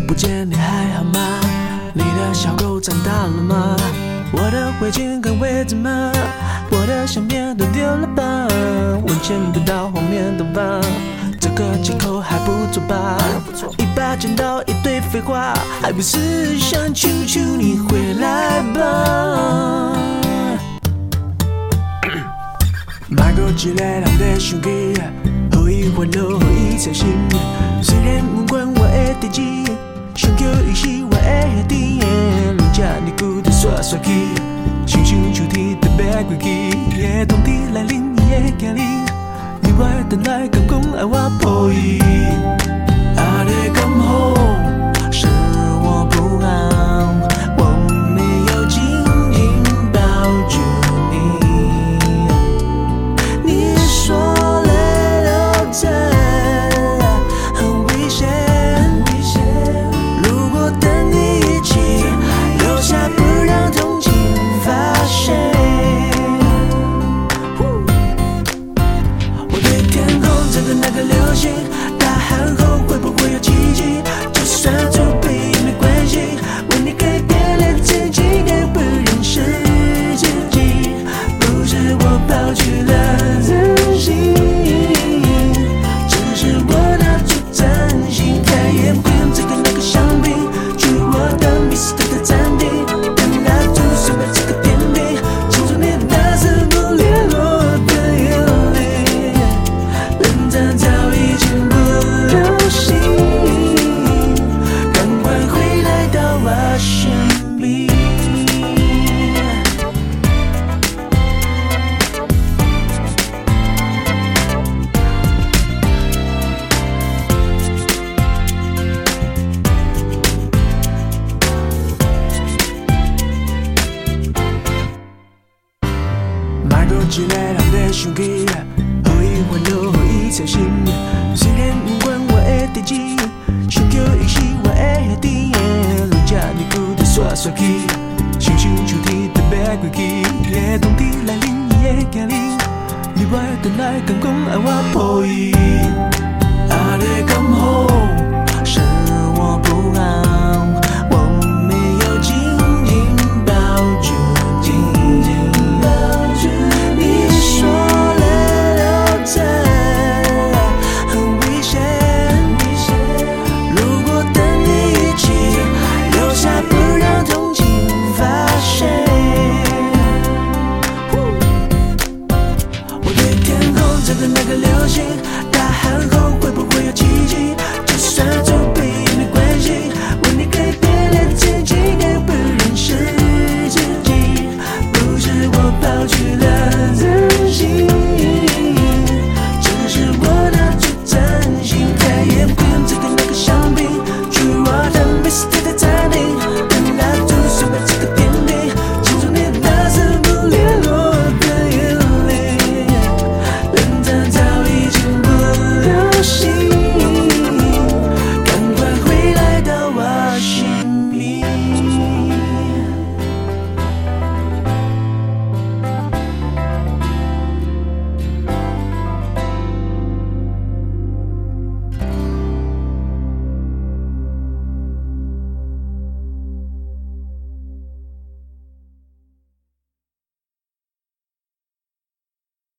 不见你还好吗？你的小狗长大了吗？我的围巾跟围子吗？我的相片都丢了吧？闻见不到后面的吧？这个借口还不错吧？一把剪刀一堆废话，还不是想求求你回来吧？买个一个人的手机，予伊烦恼，予伊操心。虽然不管我的代志，想叫伊是我的兄弟。人家你久就煞煞去，想想秋天特别过去。夜冬天来临，伊会惊你，你我等来敢讲爱我抱伊。啊，你刚好是我不好，我没有紧紧抱住你。你说泪流着很危险，如果等你一起留下，不让同情发现。我对天空这个那个流星，大喊后会不会有奇迹？就算作弊也没关系，为你改变了自己，也不认识自己。不是我抛弃了自信，只是我拿出真心。太眼病这个那个香槟，去我的迷失的餐厅，但你拿出什么这个甜品，清楚你那次不联络的眼里，人渣早已经不流行，赶快回来到我身边。买个一个人的手机，予伊烦恼，予伊操心。虽然不管我的代志，想叫伊是我的兄弟。人家你久就煞煞去，想想秋天特别过去。夜冬天来临，伊会惊你，你我等来敢讲爱我抱伊。啊，你刚好是我不好，我没有紧紧抱住你。你说泪流着很危险，如果等你一起留下，不让同情发现。我对天空这个那个流星，大喊后会不会有奇迹？就算